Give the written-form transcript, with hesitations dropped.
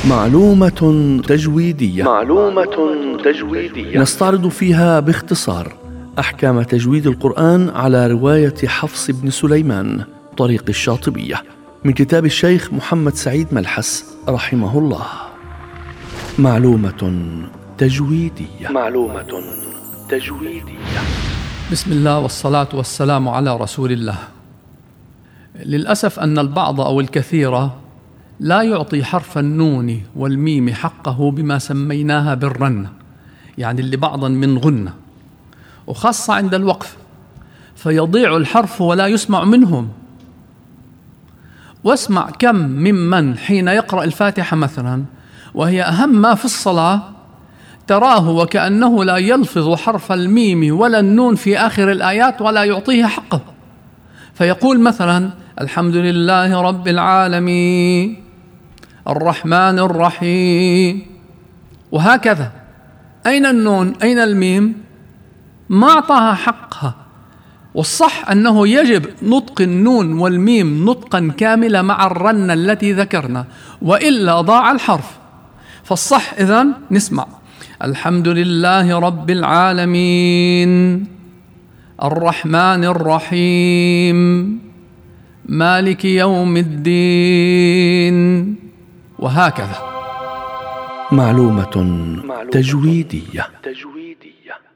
معلومة تجويدية نستعرض فيها باختصار أحكام تجويد القرآن على رواية حفص بن سليمان طريق الشاطبية من كتاب الشيخ محمد سعيد ملحس رحمه الله. معلومة تجويدية. بسم الله والصلاة والسلام على رسول الله. للأسف أن البعض أو الكثير لا يعطي حرف النون والميم حقه بما سميناها بالرنة، يعني اللي بعضا من غنة، وخاصة عند الوقف، فيضيع الحرف ولا يسمع منهم. واسمع كم ممن حين يقرأ الفاتحة مثلا وهي أهم ما في الصلاة تراه وكأنه لا يلفظ حرف الميم ولا النون في آخر الآيات ولا يعطيه حقه، فيقول مثلا الحمد لله رب العالمين الرحمن الرحيم، وهكذا. أين النون؟ أين الميم؟ ما أعطاها حقها. والصح أنه يجب نطق النون والميم نطقا كاملا مع الرنة التي ذكرنا، وإلا ضاع الحرف. فالصح إذن نسمع الحمد لله رب العالمين الرحمن الرحيم مالك يوم الدين، وهكذا. معلومة تجويدية.